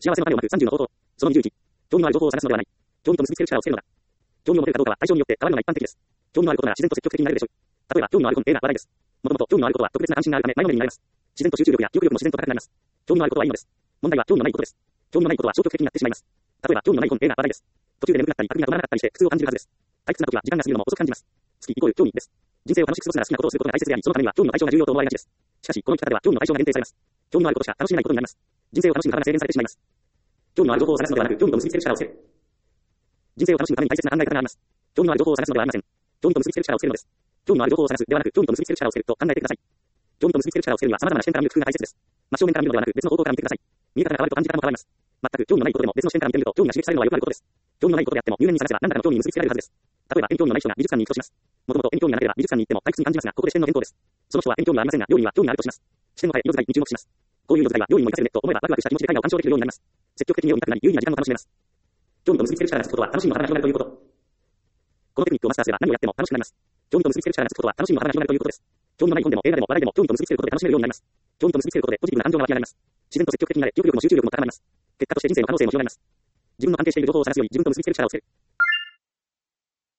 幸せの種をまく30の方法。その21。興味のある情報を探すのではない。興味と結びつける力をつけるのだ。興味を持てるかどうかは対象によって変わるのが一般的です。興味のあることなら自然と積極的になれるでしょう。例えば、興味のある本 A が話題です。もともと興味のあることは特別な関心があるため前のめりになれます。自然と集中力や記憶力も自然と高くなります。興味のあることはいいのです。問題は興味のないことです。興味のないことは消極的になってしまいます。例えば、興味のない本 A が話題です。途中で眠くなったり、あくびが止まらなかったりして苦痛を感じるはずです。退屈な時は時間が過ぎるのも遅く感じます。好きイコール興味です。人生を楽しく過ごすなら好きなことをすることが大切であり、そのためには興味の対象が重要と思われがちです。しかし、この生き方では興味の対象が限定されます。興味のあることしか楽しめないことになります。人生を楽しむ幅が制限されてしまいます。興味のある情報を探すのではなく、興味と結びつける力をつける。人生を楽しむために大切な考え方があります。興味のある情報を探すのではありません。興味と結びつける力をつけるのです。興味のある情報を探すではなく、興味と結びつける力をつけると考えてください。興味と結びつける力をつけるには様々な視点から見る工夫が大切です。真正面から見るのではなく、別の方向から見てください。見え方が変わると感じ方も変わります。全く興味のないことでも別の視点から見てみると興味が刺激されるのはよくあることです。興味のないことであっても入念に探せば何らかの興味に結びつけられるはずです。例えば、絵に興味のない人が美術館に行くとします。もともと絵に興味がなければ美術館に行っても退屈に感じますが、ここで視点の変更です。その人は絵に興味がありませんが、料理には興味があるとします。視点の変え、色使いに注目します。こういう色使いは料理も活かせるねと思えばワクワクした気持ちで絵画を鑑賞できるようになります。積極的に絵を見たくなり、有意義な時間も楽しめます。興味と結びつける力がつくことは楽しみの幅が広がるということ。このテクニックをマスターすれば何をやっても楽しくなります。興味と結びつける力がつくことは楽しみの幅が広がるということです。興味のない本でも映画でも話題でも興味と結びつけることで楽しめるようになります。興味と結びつけることでポジティブな感情が湧き上がります。自然と積極的になれ、記憶力も集中力も高まります。結果として人生の可能性も広がります。自分の安定している情報を探すより自分と結びつける力をつける。